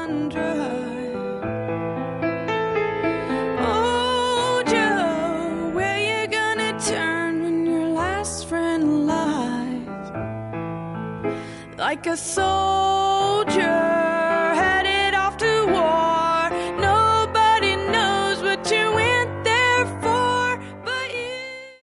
run dry. Oh, Joe, where you gonna turn when your last friend lies? Like a soldier